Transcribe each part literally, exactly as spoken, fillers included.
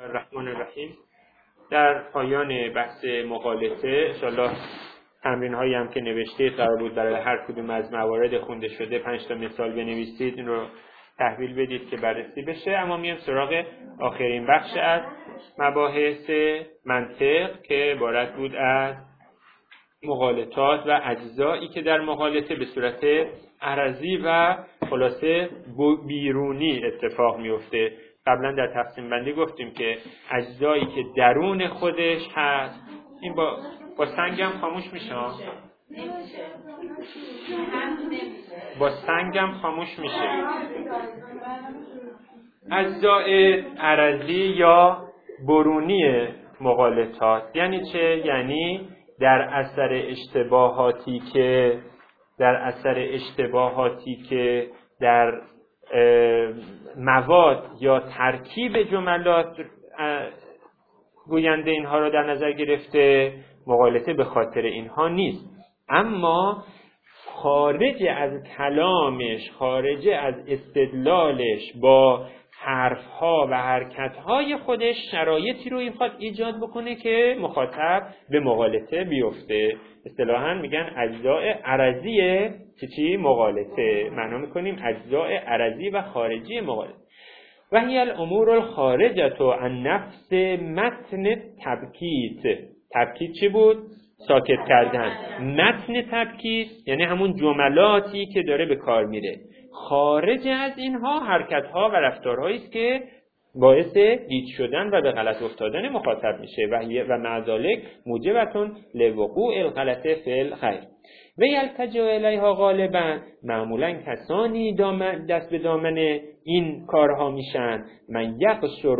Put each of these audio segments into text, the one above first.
الرحمن الرحیم. در پایان بحث مغالطه انشاءالله تمرین هایی هم که نوشته قرار بود برای هر کدوم از موارد خونده شده پنج تا مثال بنویسید، این رو تحویل بدید که بررسی بشه. اما میام سراغ آخرین بخش از مباحث منطق که عبارت بود از مغالطات و اجزایی که در مغالطه به صورت عرضی و خلاصه بیرونی اتفاق میفته. قبلا در تقسیم بندی گفتیم که اجزایی که درون خودش هست، این با با سنگم خاموش میشه با سنگم خاموش میشه اجزای عرضی یا برونی مغالطات یعنی چه؟ یعنی در اثر اشتباهاتی که در اثر اشتباهاتی که در مواد یا ترکیب جملات گوینده اینها را در نظر گرفته، مغالطه به خاطر اینها نیست، اما خارج از کلامش، خارج از استدلالش با حرفها و حرکتهای خودش شرایطی رو میخواد ایجاد بکنه که مخاطب به مغالطه بیفته. اصطلاحاً میگن اجزاء عرضی چی چی مغالطه، معنا میکنیم اجزاء عرضی و خارجی مغالطه. و هی الامور الخارجه عن نفس متن تبکیت. تبکیت چی بود؟ ساکت کردن. متن تبکیت یعنی همون جملاتی که داره به کار میره. خارج از اینها حرکت‌ها و رفتارهایی است که باعث گیج شدن و به غلط افتادن مخاطب میشه و و معذالک موجبتون لوقوع الغلط فی الخیر. و یلتجا الیها غالبا، معمولا کسانی دست به دامن این کارها میشن من یقصر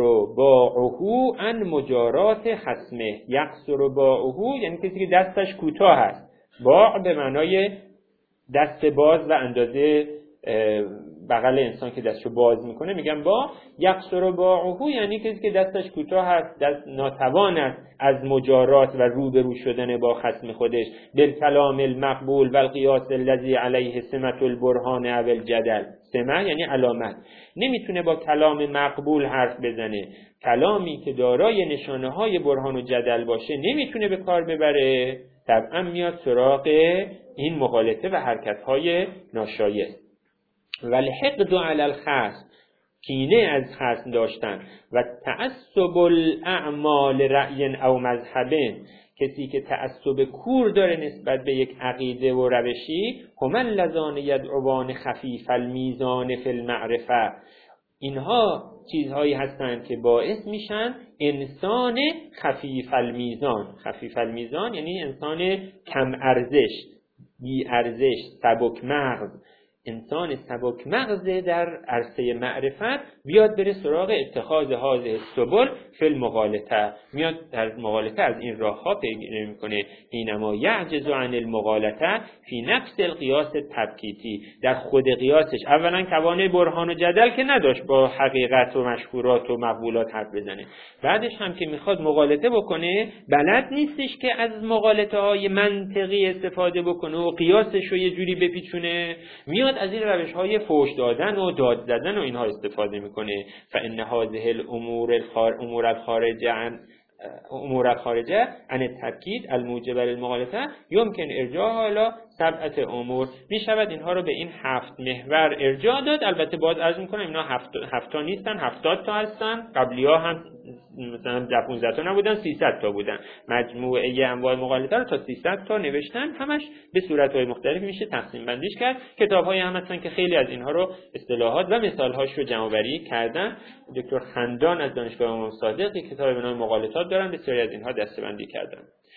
باعه عن مجارات خصمه. یقصر باعه یعنی کسی که دستش کوتاه هست. باع به معنای دست باز و اندازه بغل انسان که دستشو باز میکنه میگن با. یقصر باعه یعنی کسی که دستش کوتاه هست، دست ناتوان است از مجارات و روبرو شدن با خصم خودش. بالکلام المقبول و القیاس الذی علیه سمت البرهان او الجدل. سمت یعنی علامت. نمیتونه با کلام مقبول حرف بزنه، کلامی که دارای نشانه های برهان و جدل باشه نمیتونه به کار ببره. طبعا میاد سراغ این مغالطه و حرکت های ناشایست. ولی حقد علی الخصم، کینه از خصم داشتن، و تعصب الاعمال رأی او مذهب، کسی که تعصب کور داره نسبت به یک عقیده و روشی، هم اللذان یدعوان خفیف المیزان فی المعرفه، اینها چیزهایی هستند که باعث میشن انسان خفیف المیزان. خفیف المیزان یعنی انسان کم ارزش، بی ارزش، سبک مغز. انسان سبک مغز در عرصه معرفت بیاد بره سراغ اتخاذ هذه السبل فی المغالطه، میاد در مغالطه از این راه ها پیگیری میکنه. اینما یعجز عن المغالطه فی نفس القیاس تبکیتی، در خود قیاسش اولا توانه برهان و جدل که نداشت با حقیقت و مشهورات و مقبولات حرف بزنه، بعدش هم که میخواد مغالطه بکنه بلد نیستش که از مغالطه های منطقی استفاده بکنه و قیاسش رو یه جوری بپیچونه، میاد از این روش های فحش دادن و داد زدن و اینها استفاده میکنه. فان هذه الامور الخار امور الخارجه عن امور الخارجه عن التبکیت الموجب للمغالطه يمكن ارجاعها الى سبعه امور. میشود اینها رو به این هفت محور ارجاع داد. البته باز عرض میکنم اینا هفت هفتا نیستن، هفتاد تا هستن. قبلی‌ها هم مثلا پانزده تا نبودن، سیصد تا بودن. مجموعه انواع مغالطه رو تا سیصد تا نوشتن، همش به صورت‌های مختلفی میشه تقسیم بندیش کرد. کتاب‌های هم هستن که خیلی از اینها رو اصطلاحات و مثال‌هاش رو جمع‌آوری کردن. دکتر خندان از دانشگاه امام صادق کتاب به نام مغالطات دارن، بسیاری از اینها دسته‌بندی کردن.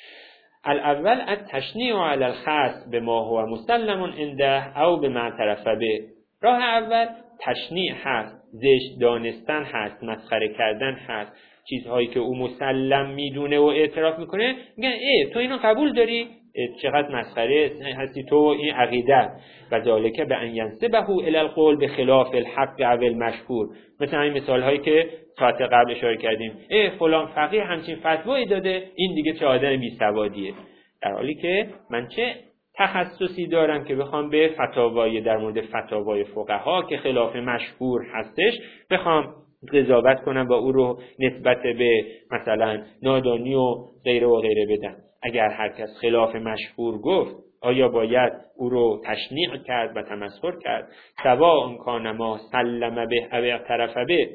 الاول التشنیع علی الخصم بما هو مسلم عنده او بما اعترف به. راه اول تشنیع هست، زشت دانستن هست، مسخره کردن هست. چیزهایی که او مسلم میدونه و اعتراف میکنه میگن ای تو اینو قبول داری؟ چقدر مسخره هستی تو، این عقیده. و ذالک به ان ینسبه الی القول بخلاف الحق او المشهور. مثلا این مثال هایی که ساعت قبل اشاره کردیم، ای فلان فقیه همچین فتوایی داده، این دیگه چه آدم بی سوادیه. در حالی که من چه تخصصی دارم که بخوام به فتاوای در مورد فتاوای فقها که خلاف مشهور هستش بخوام قضاوت کنم و او رو نسبت به مثلا نادانی و غیره و غیره بدم. اگر هر کس خلاف مشهور گفت آیا باید او رو تشنیع کرد و تمسخر کرد؟ سواء کان ما سلم به او اعترف به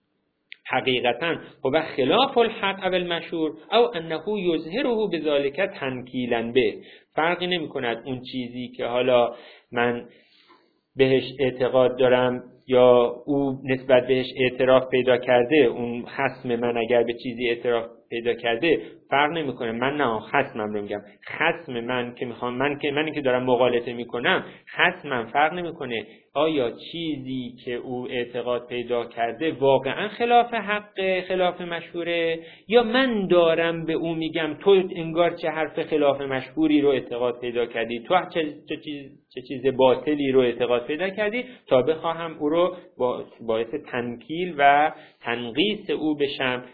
حقیقتا و خلاف الحق او المشهور او انه یظهره بذلک تنکیلا به. فرقی نمی کند اون چیزی که حالا من بهش اعتقاد دارم یا او نسبت بهش اعتراف پیدا کرده، اون خصم من اگر به چیزی اعتراف پیدا کرده فرق نمیکنه. من نه خصمم رو میگم، خصم من که میخوام من که منی که دارم مغالطه میکنم خصمم فرق نمیکنه آیا چیزی که او اعتقاد پیدا کرده واقعا خلاف حق، خلاف مشهوره، یا من دارم به او میگم تو انگار چه حرف خلاف مشهوری رو اعتقاد پیدا کردی، تو چه, چه, چیز چه چیز باطلی رو اعتقاد پیدا کردی، تا بخواهم او رو باعث تنکیل و تنقیص او بشم.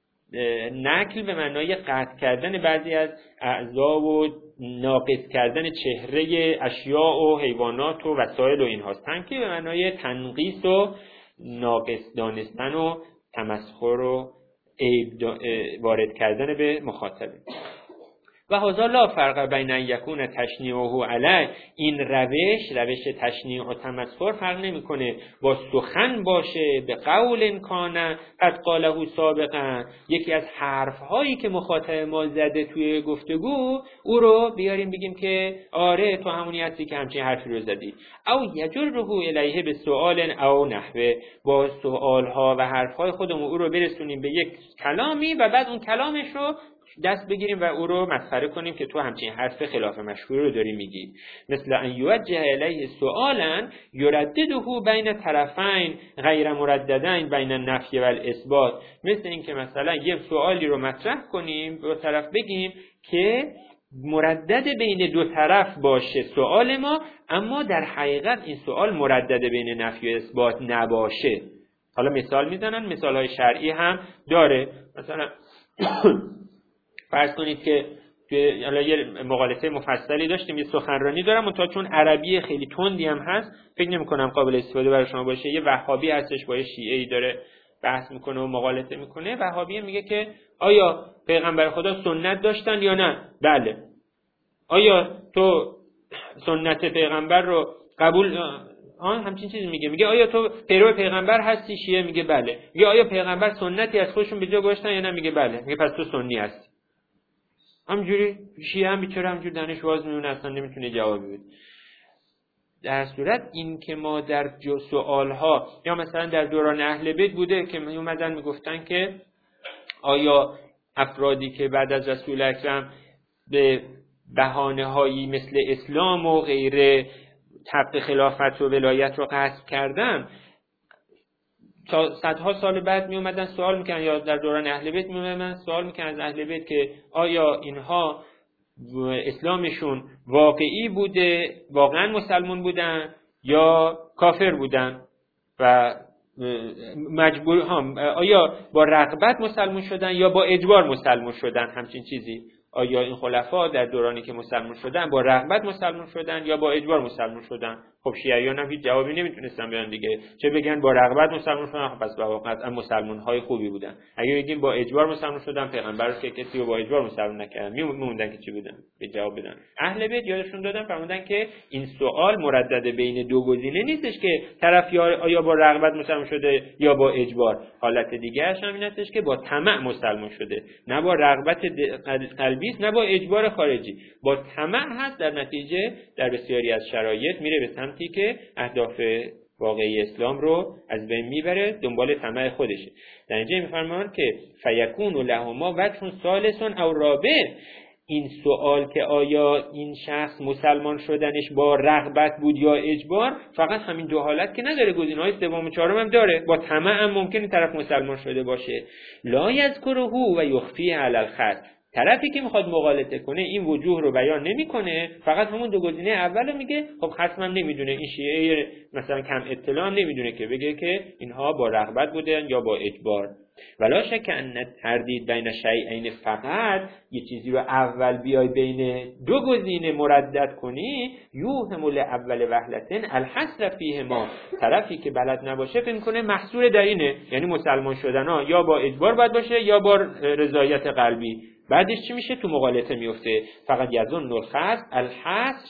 نکل به معنای قطع کردن بعضی از اعضا و ناقص کردن چهره اشیاء و حیوانات و وسایل و اینهاست. تنکیل به معنای تنقیص و ناقص دانستن و تمسخر و عیب وارد کردن به مخاطب. و هذا لا فرق بین ان یکون تشنیعه علی، این روش روش تشنیع و تمسخر فرق نمیکنه با سخن باشه به قول کان قد قاله سابقا، یکی از حرف هایی که مخاطب ما زده توی گفتگو او رو بیاریم بگیم که آره تو همونی هستی که همچین حرفی رو زدی، او یجره الیه به سؤال او نحوه، با سؤال ها و حرف های خودمون او رو برسونیم به یک کلامی و بعد اون کلامش رو دست بگیریم و او رو مسخره کنیم که تو همچین حرف خلاف مشهور رو داری میگی. مثل ان یوجه الیه سؤالا یردده بین طرفین غیر مرددین بین النفی و الاثبات، مثل این که مثلا یه سوالی رو مطرح کنیم به طرف بگیم که مردد بین دو طرف باشه سوال ما، اما در حقیقت این سوال مردد بین نفی و اثبات نباشه. حالا مثال میزنن، مثالهای شرعی هم داره. مثلا فرض کنید که حالا یه مقالطه مفصلی داشتیم، یه سخنرانی دارم تا چون عربی خیلی تندی هم هست فکر نمی کنم قابل استفاده برای شما باشه. یه وهابی هستش با یه شیعه‌ای داره بحث میکنه و مقالطه میکنه. وهابی میگه که آیا پیغمبر خدا سنت داشتن یا نه؟ بله. آیا تو سنت پیغمبر رو قبول آن همچین چیزی میگه. میگه آیا تو پیرو پیغمبر هستی؟ شیعه میگه بله. میگه آیا پیغمبر سنتی از خودشون به جا گذاشتن یا نه؟ میگه بله. میگه پس تو سنی هستی. همجوری شیعه هم بیچاره همجور دانش باز میمونه، اصلا نمیتونه جواب بده. در صورت این که ما در جو سوالها یا مثلا در دوران اهل بیت بوده که می اومدن میگفتن که آیا افرادی که بعد از رسول اکرم به بهانه‌هایی مثل اسلام و غیره طبق خلافت و ولایت رو غصب کردن، تا صدها سال بعد می اومدن سوال میکنن، یا در دوران اهل بیت می اومدن سوال میکنن از اهل بیت که آیا اینها اسلامشون واقعی بوده، واقعا مسلمان بودن یا کافر بودن و مجبور هم، آیا با رغبت مسلمان شدن یا با اجبار مسلمان شدن، همچین چیزی. آیا این خلفا در دورانی که مسلمان شدن با رغبت مسلمان شدن یا با اجبار مسلمان شدن؟ خب شیعیان هم هیچ جوابی نمیتونستن بدن دیگه، چه بگن با رغبت مسلمان شدن، خب پس واقعا مسلمان های خوبی بودن. اگه بگیم با اجبار مسلمان شدن، پیغمبر که کسی رو با اجبار مسلمان نکردن، میموندن که چی بودن؟ به جواب بدن. اهل بیت یادشون دادن فرمودن که این سوال مردد بین دو گزینه نیستش که طرف یا آیا با رغبت مسلمان شده یا با اجبار. حالت دیگه اش هم این هستش که با طمع مسلمان شده، نه با رغبت قلبی، نه با اجبار خارجی، با طمع هست. در نتیجه در بسیاری از شرایط میره به سمتی که اهداف واقعی اسلام رو از بین میبره، دنبال طمع خودشه. در اینجا میفرمایند که فیکون لهما وجه ثالث او رابع، این سوال که آیا این شخص مسلمان شدنش با رغبت بود یا اجبار، فقط همین دو حالت که نداره، گزینه‌های سوم و چهارم هم داره. با طمع هم ممکنه طرف مسلمان شده باشه. لا یذکره و یخفی علی الخط، طرفی که میخواد مغالطه کنه این وجوه رو بیان نمیکنه، فقط همون دو گزینه اولو میگه. خب خصمم نمیدونه، این شیعه مثلا کم اطلاع نمیدونه که بگه که اینها با رغبت بودن یا با اجبار. ولا شک ان تردید بین شیئین فقط یه چیزی رو اول بیای بین دو گزینه مردد کنی، یوهم الاول وهلتن الحصر فیهما، طرفی که بلد نباشه فکر کنه محصور در اینه، یعنی مسلمان شدن ها یا با اجبار باید باشه یا با رضایت قلبی. بعدش چی میشه؟ تو مغالطه میفته. فقط یظن الخصم الحصر،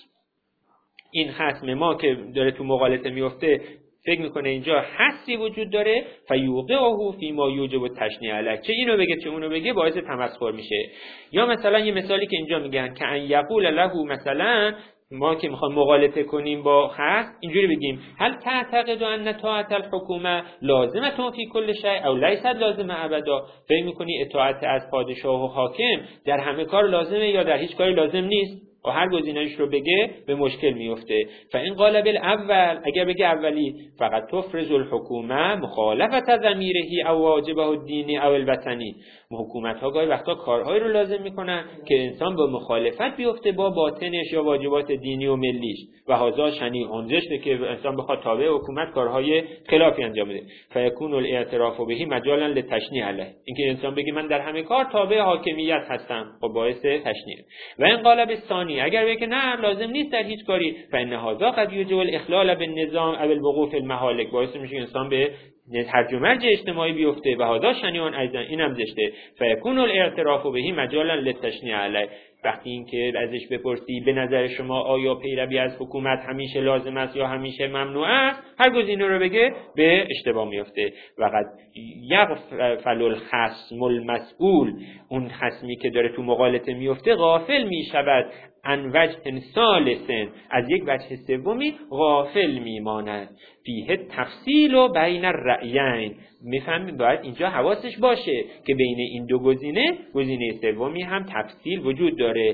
این خصم ما که داره تو مغالطه میفته فکر میکنه اینجا حسی وجود داره، فیوقعه فی ما یوجب التشنیع علیه، چه اینو بگه چه اونو بگه باعث تمسخر میشه. یا مثلا یه مثالی که اینجا میگن که ان یقول له، مثلا ما که میخوام مغالطه کنیم با خصم اینجوری بگیم هل تعتقد ان طاعت الحکومه لازمه فی کل شیء او لیست لازمه ابدا، فکر میکنی اطاعت از پادشاه و حاکم در همه کار لازمه یا در هیچ کاری لازم نیست؟ و هر گزینه‌اش رو بگه به مشکل میفته. فاین قال بالاول، اگر بگه اولی، فقط تفرض الحکومه مخالفت ضمیره او واجبه الدینی او الوطنی، حکومت ها گاهی وقتا کارهایی رو لازم میکنن که انسان با مخالفت بیفته با باطنش یا واجبات دینی و ملیش، و هذا شنیع انزشته که انسان بخواد تابع حکومت کارهای خلافی انجام بده. فیکون الاعتراف به مجالا للتشنیع علیه، اینکه انسان بگه من در همه کار تابع حاکمیت هستم، خب باعث تشنیع. و این قال بالثانی، اگر بگه نه لازم نیست در هیچ کاری، فان هذا قد یوجب الاخلال بالنظام او الوقوع فی المهالک، باعث میشه انسان به هرج و مرج اجتماعی بیفته. و هذا شنیع ایضا، اینم زشته. فیکون الاعتراف به مجالا للتشنیع علیه، وقتی این که ازش بپرسی به نظر شما آیا پیروی از حکومت همیشه لازم است یا همیشه ممنوع است، هر گزینه رو بگه به اشتباه میفته. وقد یغفل الخصم المسئول، اون خصمی که داره تو مغالطه میفته غافل میشود ان وجه ثالث، از یک وجه سومی غافل میماند. فیه تفصیل و بین الرأیین، میفهمید باید اینجا حواسش باشه که بین این دو گزینه گزینه سومی هم تفصیل وجود داره.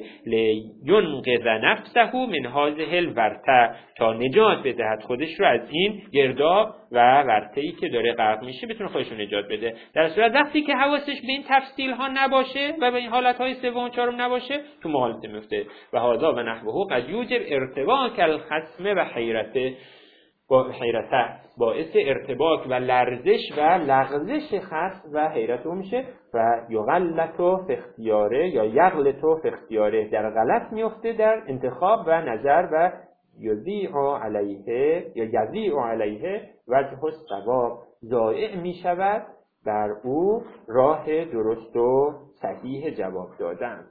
لینقذ نفسه من هذه الورطه، تا نجات بدهد خودش رو از این گرداب و ورطه‌ای که داره غرق میشه بتونه خودش رو نجات بده. در صورت وقتی که حواسش به این تفصیل ها نباشه و به این حالت های سوم و چهارم نباشه تو مغالطه میفته. و هذا و نحوه قد یوجب ارتباک الخصم و حیرته، با حیرته باعث ارتباک و لرزش و لغزش خصم و حیرت او میشه. و یغلط فی اختیاره یا یغلط فی اختیاره، در غلط میفته در انتخاب و نظر، و یضیع علیه یا یضیع علیه وجه الصواب، ضایع میشود بر او راه درست و صحیح جواب دادن.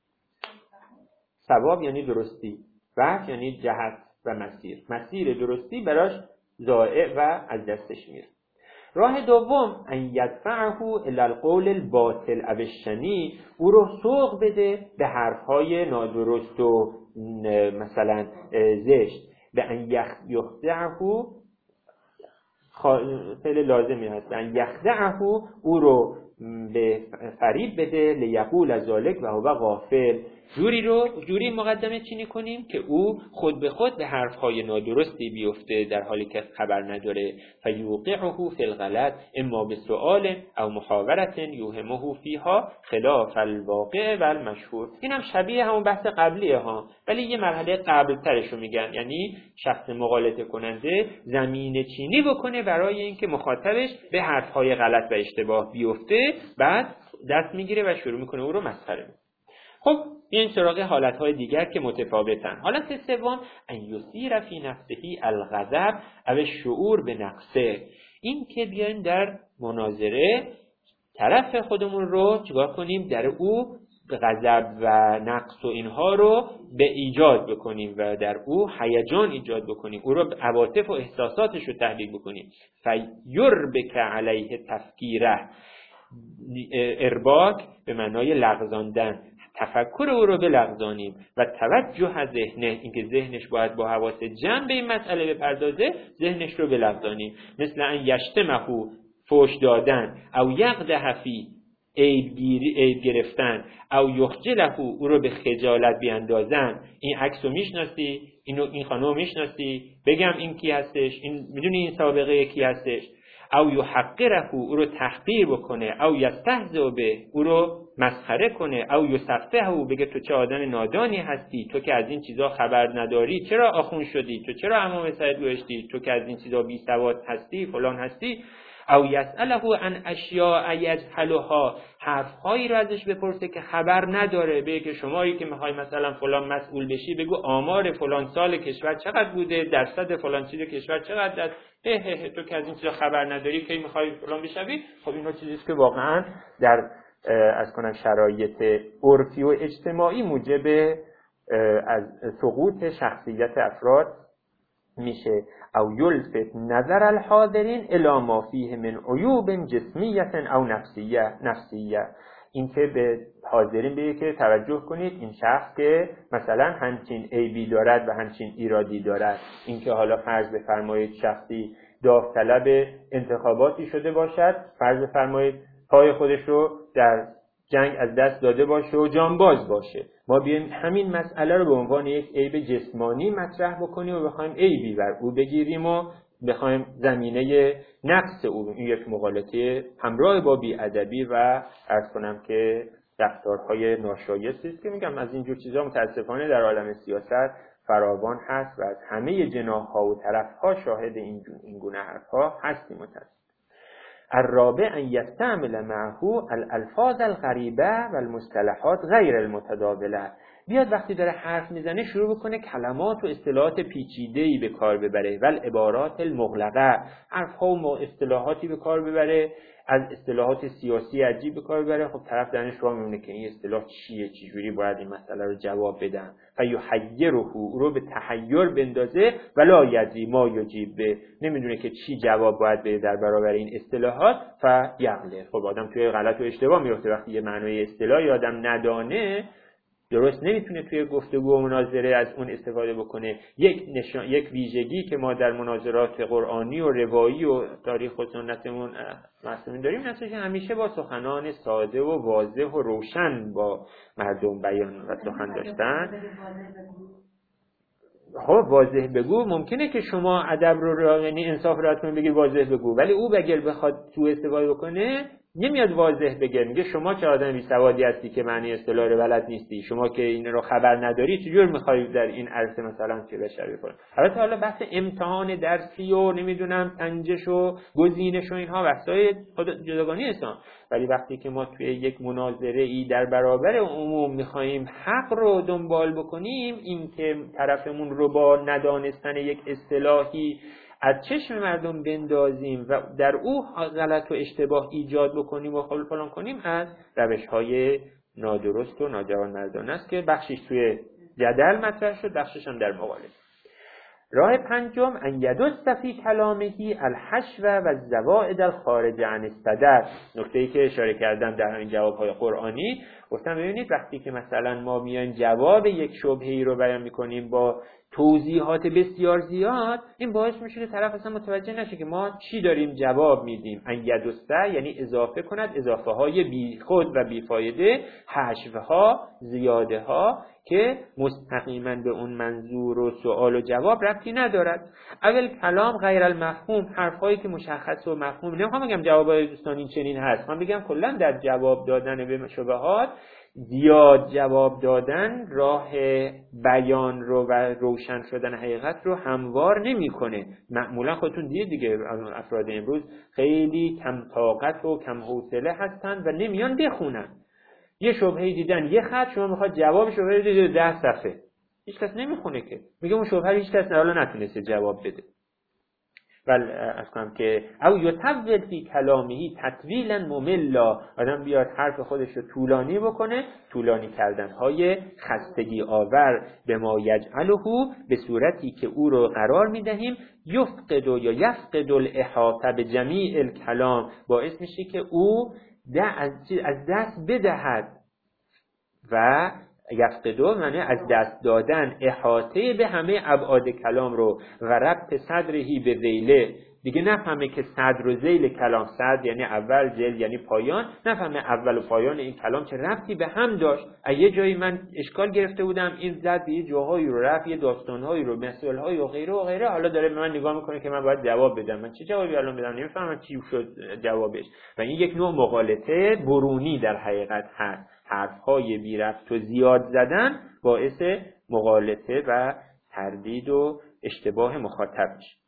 صواب یعنی درستی، وجه یعنی جهت و مسیر، مسیر درستی براش ضایع و از دستش میره. راه دوم ان یدفعه الی القول الباطل او الشنیع، او رو سوق بده به حرفهای نادرست و مثلا زشت. به ان یخدعه، فعل لازمی هست، ان یخدعه، او رو به فریب بده، لیقول ذلک و هو غافل، جوری رو جوری مقدمه چینی کنیم که او خود به خود به حرفهای نادرستی بیفته در حالی که خبر نداره. فیوقعه فی الغلط اما بسؤال او محاورت یوهمه فیها خلاف الواقع و المشهور. این هم شبیه همون بحث قبلیه ها، ولی یه مرحله قبل ترش رو میگن، یعنی شخص مغالطه کننده زمینه چینی بکنه برای اینکه مخاطبش به حرفهای غلط و اشتباه بیفته، بعد دست میگیره و شروع میکنه او رو مسخره. خب این سراغ حالتهای دیگر که متفاوتن. حالت سوم ان یثیر فی نفسه الغضب او الشعور بنقصه، این که بیایم در مناظره طرف خودمون رو چیکار کنیم، در او غضب و نقص و اینها رو به ایجاد بکنیم و در او هیجان ایجاد بکنیم، او رو عواطف و احساساتش رو تحریک بکنیم. فیربک علیه تفکیره، ارباک به معنای لغزاندن، تفکر او رو بلغزانیم. و توجه ذهنه، اینکه ذهنش باید با حواس جمع به این مسئله بپردازه، ذهنش رو بلغزانیم. مثل ان یشتمه، فوش دادن، او یقدح فی، عیب گیری، عیب گرفتن، او یخجله، او رو به خجالت بیاندازن. این عکسو میشناسی، اینو این خانم میشناسی، بگم این کی هستش، این میدونی این سابقه کی هستش. او یحقره، او رو تحقیر بکنه. او یستهزئ به، او رو مسخره کنه. او یسفهه، بگه تو چه آدم نادانی هستی، تو که از این چیزا خبر نداری، چرا آخون شدی، تو چرا عمامه سرت گذاشتی، تو که از این چیزا بی سواد هستی، فلان هستی. او یسأله عن اشیاء یجهلها، حرفهایی رو ازش بپرسه که خبر نداره. به که شمایی که میخوای مثلا فلان مسئول بشی بگو آمار فلان سال کشور چقدر بوده، درصد فلان چیز کشور چقدر است، هه هه تو که از این چیزا خبر نداری که میخوای فلان بشوی. خب اینا چیزی است که واقعا در از کنم شرایط عرفی و اجتماعی موجب از سقوط شخصیت افراد میشه. او یلفت نظر الحاضرین الی ما فیه من عیوب جسمیت او نفسیه نفسیه این که به حاضرین بگه که توجه کنید این شخص که مثلا همچین عیبی دارد و همچین ایرادی دارد. این که حالا فرض بفرمایید شخصی داوطلب انتخاباتی شده باشد، فرض بفرمایید پای خودش رو در جنگ از دست داده باشه و جانباز باشه، ما بیایم همین مسئله رو به عنوان یک عیب جسمانی مطرح بکنیم و بخوایم عیبی بر او بگیریم و بخوایم زمینه نقص او، این یک مغالطه همراه با بی‌ادبی و عرض کنم که رفتارهای ناشایستی است که میگم از اینجور چیزا متاسفانه در عالم سیاست فراوان هست و از همه جناح‌ها و طرف‌ها شاهد این این گونه حرف‌ها هستیم. متاسفانه الرابع ان یستعمل معه الالفاظ الغریبه و المصطلحات غیر المتداوله. بیاد وقتی داره حرف میزنه شروع بکنه کلمات و اصطلاحات پیچیده‌ای به کار ببره و العبارات المغلقه، حرف‌ها و اصطلاحاتی به کار ببره، از اصطلاحات سیاسی عجیب به کار ببره. خب طرف درنش رو میمونه که این اصطلاح چیه، چجوری باید این مسئله رو جواب بدم. فیحیره او رو به تحیر بندازه ولا یدری ما یجیب به، نمیدونه که چی جواب باید بده در برابر این اصطلاحات. فیغلط. خب آدم توی غلط و اشتباه میفته وقتی یه معنای اصطلاحی آدم ندانه، درست نمیتونه توی گفتگو و مناظره از اون استفاده بکنه. یک نشان، یک ویژگی که ما در مناظرات قرآنی و روایی و تاریخ و سنتمون معصومین داریم هستش که همیشه با سخنان ساده و واضح و روشن با مردم بیان و سخن داشتن. خب واضح بگو ممکنه که شما ادب رو یعنی انصاف رو کنید بگید واضح بگو، ولی او بگل بخواد تو استفاده بکنه نمیاد واضح بگه، میگه شما چه آدم بی سوادی هستی که معنی اصطلاح رو بلد نیستی، شما که این رو خبر نداری چجور میخوای در این عرصه مثلا چه بشری کنی. البته حالا بحث امتحان درسی و نمیدونم سنجش و گزینش و اینها بحثای جداگانه هستن، ولی وقتی که ما توی یک مناظره ای در برابر عموم میخوایم حق رو دنبال بکنیم، این که طرفمون رو با ندانستن یک اصطلاحی از چشم مردم بندازیم و در او غلط و اشتباه ایجاد بکنیم و خلل فلان کنیم، از روش‌های نادرست و ناجوانمردانه است که بخشش توی جدل مطرح شد، بخشش هم در مقالطه. راه پنجم ان یدس فی کلامه الحشو و الزوائد الخارج عن الصدر. نکته‌ای که اشاره کردم در همین جواب‌های قرآنی گفتم ببینید وقتی که مثلا ما میایم جواب یک شبهه‌ای رو بیان می‌کنیم با توضیحات بسیار زیاد، این باعث میشه که طرف اصلا متوجه نشه که ما چی داریم جواب میدیم. ان یدس یعنی اضافه کند، اضافه های بی خود و بیفایده، حشو ها، زیاده ها که مستقیما به اون منظور و سوال و جواب ربطی ندارد. اول کلام غیر المفهوم، حرفایی که مشخص و مفهوم، نمیخوام بگم جوابای دوستان این چنین هست، من بگم کلا در جواب دادن به شبهات زیاد جواب دادن راه بیان رو و روشن شدن حقیقت رو هموار نمی‌کنه. معمولا خودتون دیدید دیگه افراد امروز خیلی کم طاقت و کم حوصله هستن و نمیان بخونن. یه شبهه دیدن یه خط، شما میخواد جواب شبهه رو دیدید ده صفحه، هیچ کس نمیخونه که، میگه اون شبهه هیچ کس حالا نتونسته جواب بده. ولی از کنم که او یطول فی کلامه تطویلا مملا، آدم بیاد حرف خودش رو طولانی بکنه، طولانی کردن های خستگی آور به ما یجعله، به صورتی که او رو قرار میدهیم یفقد و یا یفقد الاحاطه به جمیع الکلام، باعث میشه که او ده از دست بدهد و یفقدو معنی از دست دادن، احاطه به همه ابعاد کلام رو، و ربط صدرهی به ذیله، دیگه نفهمه که صدر و ذیل کلام، صدر یعنی اول، ذیل یعنی پایان، نفهمه اول و پایان این کلام چه ربطی به هم داشت. یه جایی من اشکال گرفته بودم، این زد به یه جاهایی رو رفت، یه داستانهایی رو، مسائل‌های و غیره و غیره، حالا داره به من نگاه میکنه که من باید جواب بدم، من چه جوابی الان بدم، نمیفهمم چی شد جوابش. و این یک نوع مغالطه برونی در حقیقت هست. حرف‌های بی ربط و زیاد زدن باعث مغالطه و تردید و اشتباه مخاطب میشه.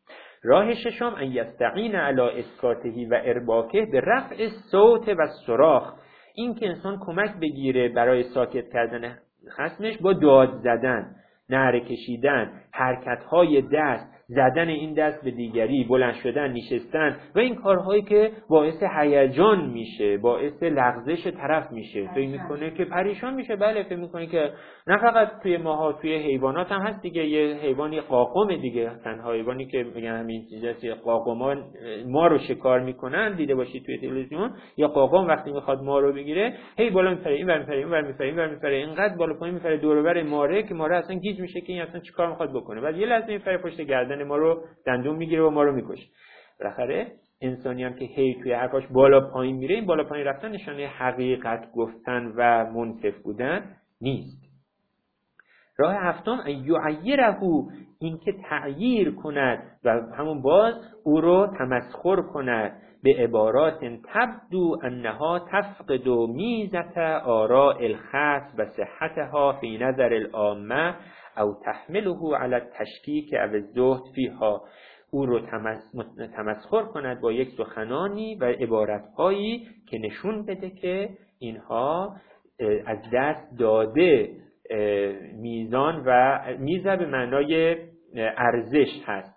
راه ششم ان یستعین علی اسکاتهی و ارباکه به رفع صوت و صراخ، این که انسان کمک بگیره برای ساکت کردن خصمش با داد زدن، نعره کشیدن، حرکت‌های دست، زدن این دست به دیگری، بلند شدن، نشستن و این کارهایی که باعث هیجان میشه، باعث لغزش طرف میشه، فکر میکنه که پریشان میشه. بله، فکر میکنه که نه فقط توی ماها، توی حیوانات هم هست دیگه. یه حیوانی قاقم دیگه، تنها حیوانی که میگن همین چیزاست، قاقما ما رو شکار میکنن، دیده باشید توی تلویزیون، یا قاقم وقتی میخواد ما رو بگیره هی بالا میپره، این ور میپره، این ور میپره، این ور میپره، اینقدر بالا پایین میپره دور و بر ماره که ماره اصلا گیج میشه که این اصلا چیکار میخواد بکنه. بعد یه لحظه میپره پشت گردن ما رو دندون میگیره و ما رو میکشه. بالاخره انسانی هم که هی توی حرفاش بالا پایین میره، این بالا پایین رفتن نشانه حقیقت گفتن و منصف بودن نیست. راه هفتم یعیره، این که تعییر کند و همون باز او رو تمسخر کند به عبارات تبدو انها تفقد میزت آراء الخاص و صحتها فی نظر العامه او تحمله علی التشکیک او الزهد فیها، او رو تمسخر کند با یک سخنانی و عبارتهایی که نشون بده که اینها از دست داده میزان و میزه به معنای ارزش هست.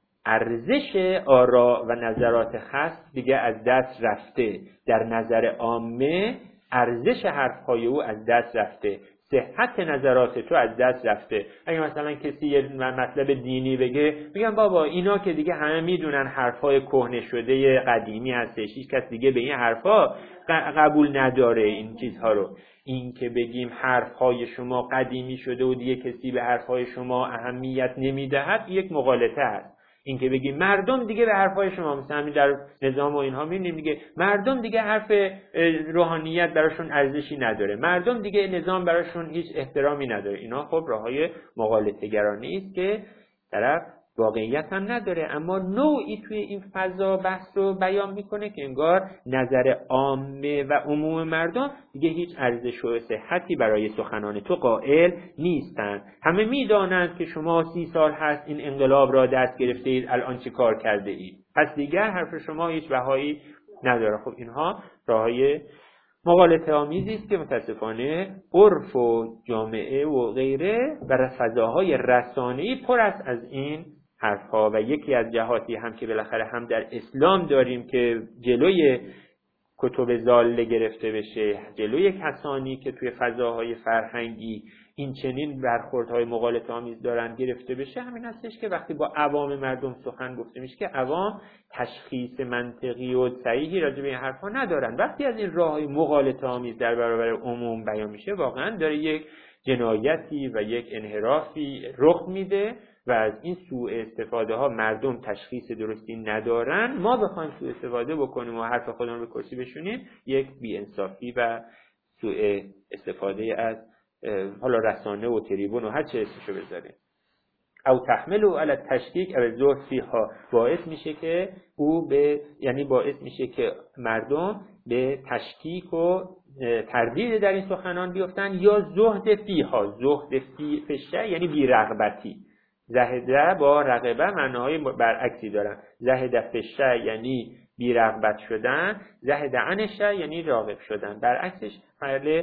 ارزش آرا و نظرات خاص دیگه از دست رفته، در نظر عامه ارزش حرفهای او از دست رفته، صحت نظرات تو از دست رفته. اگه مثلا کسی یه مطلب دینی بگه، میگم بابا اینا که دیگه همه میدونن حرفای کهنه شده قدیمی هستش، هیچ کس دیگه به این حرفا قبول نداره این چیزها رو. این که بگیم حرفهای شما قدیمی شده و دیگه کسی به حرفهای شما اهمیت نمیدهد، یک مغالطه است. این که بگیم مردم دیگه به حرفای شما، مثلا همین در نظام و اینها می‌بینیم دیگه مردم دیگه حرف روحانیت براشون ارزشی نداره، مردم دیگه نظام براشون هیچ احترامی نداره. اینا خب راههای مغالطه گرانه است که طرف واقعیت هم نداره، اما نوعی توی این فضا بحث رو بیان میکنه که انگار نظر عامه و عموم مردم دیگه هیچ ارزش و صحتی برای سخنان تو قائل نیستند. همه میدانند که شما سی سال هست این انقلاب را دست گرفته اید، الان چه کار کرده اید، پس دیگر حرف شما هیچ بهایی نداره. خب اینها راههای مغالطه آمیزی است که متاسفانه عرف و جامعه و غیره و فضاهای رسانه‌ای پر است از این حرفها. و یکی از جهاتی هم که بالاخره هم در اسلام داریم که جلوی کتب ضاله گرفته بشه، جلوی کسانی که توی فضاهای فرهنگی این چنین برخوردهای مغالطه آمیز دارن گرفته بشه، همین هستش که وقتی با عوام مردم سخن گفته میشه که عوام تشخیص منطقی و صحیحی راجع به این حرفها ندارن. وقتی از این راههای مغالطه آمیز در برابر عموم بیان میشه، واقعا داره یک جنایتی و یک انحرافی رخ میده و از این سوء استفاده ها مردم تشخیص درستی ندارن. ما بخوایم سوء استفاده بکنیم و حرف خودمون رو به کرسی بشونیم، یک بی‌انصافی و سوء استفاده از حالا رسانه و تریبون و هر چه اسمشو بذاریم. او تحمل علی التشکیک او الزهد فیها، باعث میشه که او به یعنی باعث میشه که مردم به تشکیک و تردید در این سخنان بیفتن، یا زهد فیها. زهد فی فشه یعنی بی‌رغبتی. زهده با رغبه معناهای برعکسی دارن. زهده فشه یعنی بی‌رغبت شدن، زهده عنشه یعنی راغب شدن، برعکسش فعل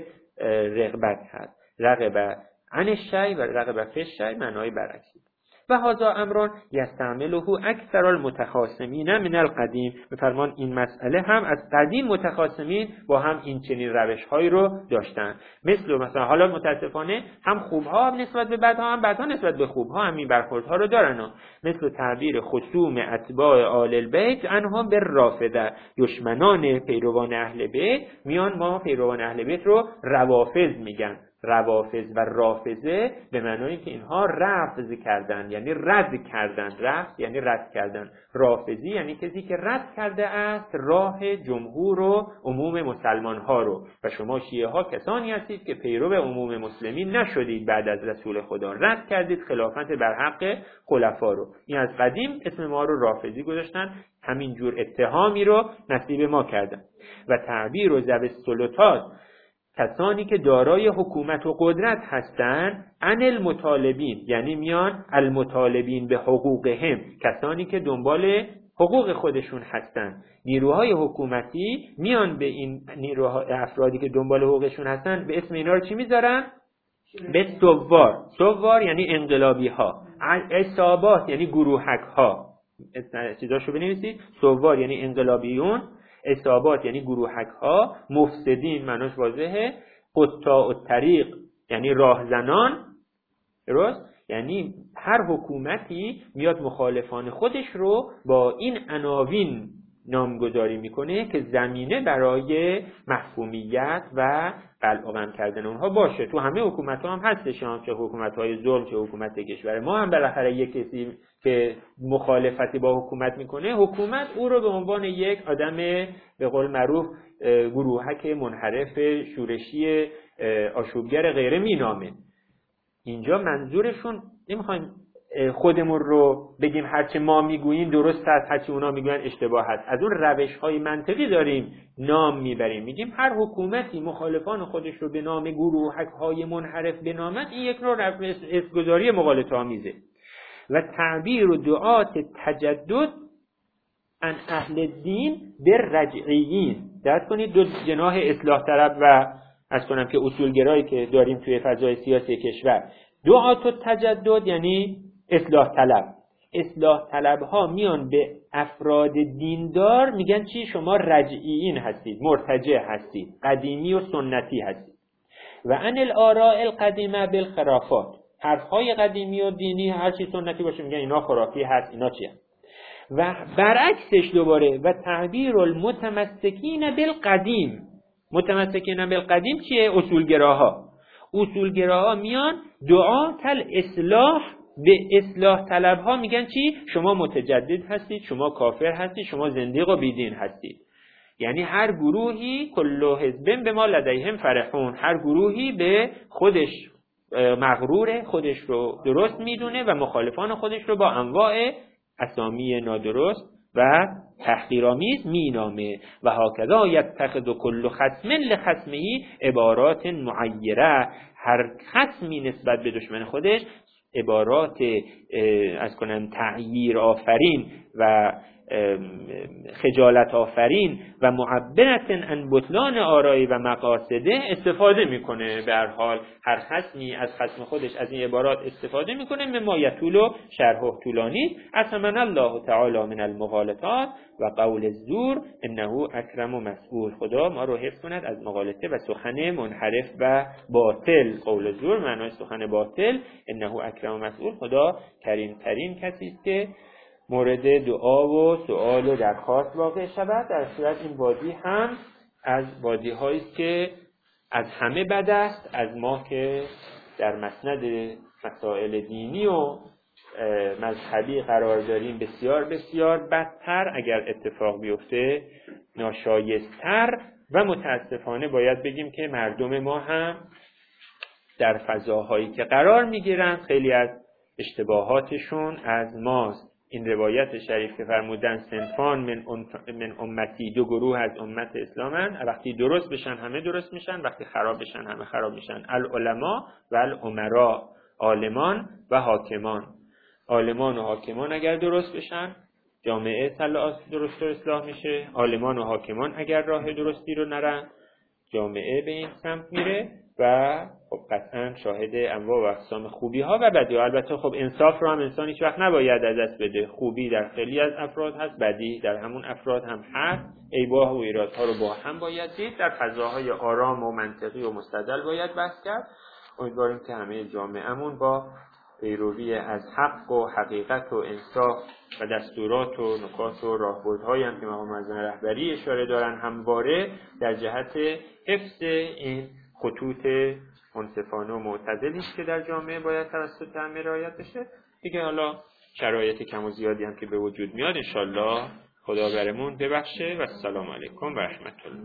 رغبت هست. رغبه عنشه و رغبه فشه معنای برعکسی. و هذا امران یستعمله اکثر المتخاصمین من القدیم. بفرمان این مسئله هم از قدیم متخاصمین با هم این چنین روش‌هایی رو داشتن. مثل مثلا حالا متاسفانه هم خوبها هم نسبت به بدها، هم بدها نسبت به خوبها هم این برخوردها رو دارن. مثل تعبیر خصوم اتباع آل البیت انها به رافضه، دشمنان پیروان اهل بیت میان ما پیروان اهل بیت رو روافض میگن. روافض و رافضه به معنای که اینها رفض کردن یعنی رد کردن، رفض یعنی رد کردن، رافضی یعنی کسی که رد کرده است راه جمهور و عموم مسلمان ها رو. و شما شیعه ها کسانی هستید که پیرو عموم مسلمین نشدید، بعد از رسول خدا رد کردید خلافت بر حق خلفا رو. این از قدیم اسم ما رو رافضی گذاشتن، همین جور اتهامی رو نصیب ما کردن. و تعبیر و ذو السلطات کسانی که دارای حکومت و قدرت هستند، عن المطالبین، یعنی میان المطالبین به حقوقهم، کسانی که دنبال حقوق خودشون هستند. نیروهای حکومتی میان به این نیروها، افرادی که دنبال حقوقشون هستند، به اسم اینا رو چی میذارن؟ به ثوار. ثوار یعنی انقلابی ها. اصابات یعنی گروهک ها. چیزاشو بنویسید. ثوار یعنی انقلابیون، اصابات یعنی گروهک ها، مفسدین معناش واضحه، قطاع الطریق یعنی راهزنان، درست؟ یعنی هر حکومتی میاد مخالفان خودش رو با این عناوین نامگذاری میکنه که زمینه برای مفهومیت و قلقم کردن اونها باشه. تو همه حکومت ها هم هستش، چه حکومت های ظلم چه حکومت کشور ما هم بالاخره یک کسی که مخالفتی با حکومت میکنه، حکومت او رو به عنوان یک آدم به قول معروف گروهک منحرف شورشی آشوبگر غیره مینامه. اینجا منظورشون نمیخوایم خودمون رو بگیم هرچه ما میگوییم درست است، هرچه اونا میگوین اشتباه است. از اون روش های منطقی داریم نام میبریم، میگیم هر حکومتی مخالفان خودش رو به نام گروهک های منحرف بنامد، این یک نوع اسمگذاری مغالطه آمیزه. و تعبیر و دعات تجدد ان اهل دین به رجعیین. دقت کنید دو جناح اصلاح طلب و از کنم که اصولگرایی که داریم توی فضای سیاسی کشور. دعات و تجدد یعنی اصلاح طلب. اصلاح طلب ها میان به افراد دیندار میگن چی؟ شما رجعیین هستید، مرتجع هستید، قدیمی و سنتی هستید. و ان الاراء القدیمه بالخرافات، حرفهای قدیمی و دینی هر چی سنتی باشه میگن اینا خرافی هست، اینا چیه؟ و برعکسش دوباره و تعبیر المتمسکین بالقدیم. متمسکین بالقدیم چیه؟ اصولگراها. اصولگراها میان دعات الاصلاح به اصلاح طلب ها میگن چی؟ شما متجدد هستید، شما کافر هستید، شما زندیق و بیدین هستید. یعنی هر گروهی کل حزب به ما لدیهم فرحون، هر گروهی به خودش مغروره، خودش رو درست میدونه و مخالفان خودش رو با انواع اسامی نادرست و تحقیرآمیز مینامه. و هاکذا یتخذ کل خصم لخصمه عبارات معیره، هر خصمی نسبت به دشمن خودش عبارات از کنم تعییر آفرین و خجالت آفرین و معبرت عن بطلان آرای و مقاصده استفاده میکنه. به هر حال هر خصمی از خصم خودش از این عبارات استفاده میکنه. مما یطول و شرح طولانی. اسمن الله تعالی من المغالطات و قول الزور انه اکرم و مسئول. خدا ما رو حفظ کند از مغالطه و سخن منحرف و باطل. قول الزور معنای سخن باطل، انه اکرم و مسئول، خدا کریم ترین کسی است که مورد دعا و سؤال و درخواست واقع شود. در صورت این وادی هم از وادی هایی است که از همه بد است، از ما که در مسند مسائل دینی و مذهبی قرار داریم بسیار بسیار بدتر، اگر اتفاق بیفته ناشایست‌تر. و متاسفانه باید بگیم که مردم ما هم در فضاهایی که قرار میگیرند خیلی از اشتباهاتشون از ماست. این روایت شریف که فرمودن صنفان من, من امتی، دو گروه از امت اسلامن، وقتی درست بشن همه درست میشن، وقتی خراب بشن همه خراب میشن. العلماء و الامراء، عالمان و حاکمان. عالمان و حاکمان اگر درست بشن جامعه درست و اصلاح میشه. عالمان و حاکمان اگر راه درستی رو نرن جامعه به این سمت میره و خب قطعا شاهد انواع و اقسام خوبی ها و بدی ها. البته خب انصاف رو هم انسان هیچ وقت نباید از دست بده. خوبی در خیلی از افراد هست، بدی در همون افراد هم هست. عیب‌ها و ایرادها رو با هم باید دید، در فضاهای آرام و منطقی و مستدل باید بحث کرد. امیدواریم که همه جامعه‌مون با پیروی از حق و حقیقت و انصاف و دستورات و نکات و راهبردهایی هم که مقام معظم رهبری اشاره دارن همواره در جهت حفظ این خطوط منصفانه و معتدلی که در جامعه باید توسط همه رعایت بشه. دیگه حالا شرایط کم و زیادی هم که به وجود میاد انشالله خدا برمون ببخشه. و السلام علیکم و رحمت الله.